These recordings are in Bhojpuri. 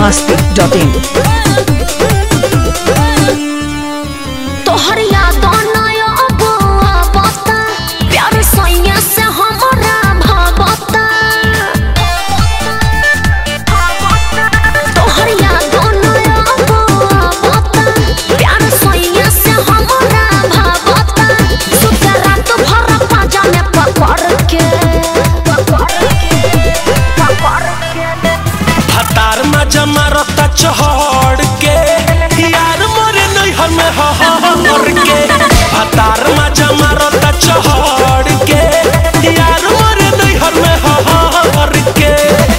biharmasti.in तोहर याद नया बुआ बता प्यार सैया से हमरा भावता तोहर याद नया बुआ बता प्यार सैया से हमरा भावता सुते रात भर पाजा में पकड़ के हतार मजा मारता चढ़ के यार मोरे नैहर में हर के हतार मजा मारता चढ़ के यार मोरे नैहर में हर के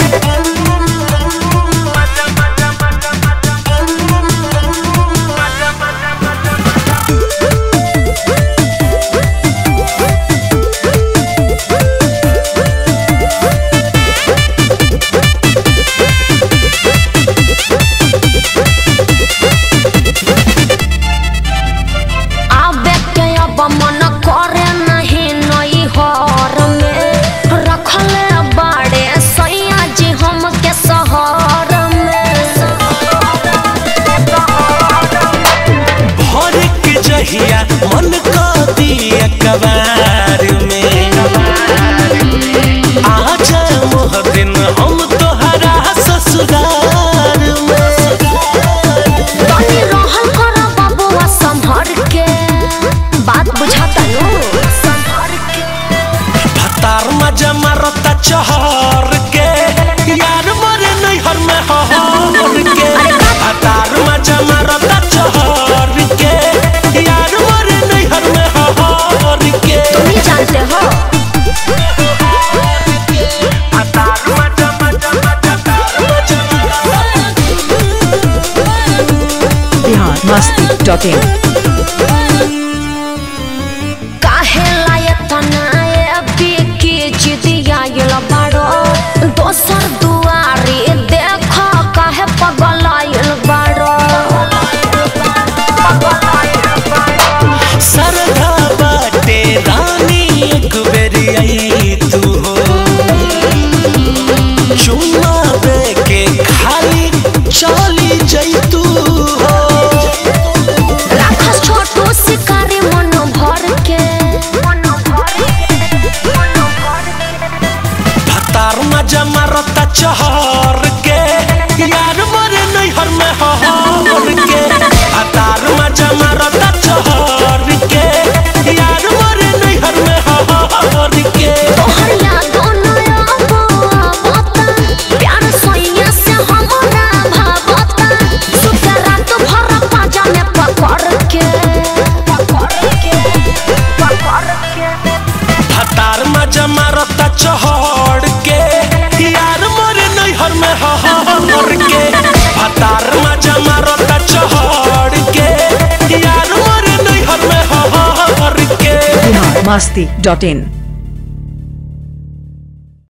मन करे नहीं नई हर में रखले बाड़े सैया जी हम के शहर में भर के जहिया मन का दिया कबार में आजा मोह दिन हम तोहरा ससुरार में तनी रहल कर बबुआ संभर के बात बुझाता नो संभर के हतार मजा मारता चढ़ के यार मोरे नैहर में हर के हतार मजा मारता चढ़ के यार मोरे नैहर में हर के तुम ही जानते हो हतार मजा biharmasti.in काहे लायक तनाए बिकी जिदिया ये बाड़ो दोसर दुआरी देखो काहे पगलाइल बाड़ो सरधा बाटे रानी एक बेरी आई तू हो चुम्मा दे के खाली चली जाई तू हो राखस छोटू शिकारी मन भर के हतार मजा मारता चढ़ के यार मोरे नैहर में हर के हतार मजा मारता चढ़ के यार मोरे नैहर में हर के तोहर याद नया बुआ बता प्यार सैया से हमरा भावता सुते रात भर पाजा में पकड़ के हतार मजा मारता चढ़ के यार मोरे नैहर में हर के हतार मजा मारता चढ़ के यार मोरे नैहर में हर के biharmasti.in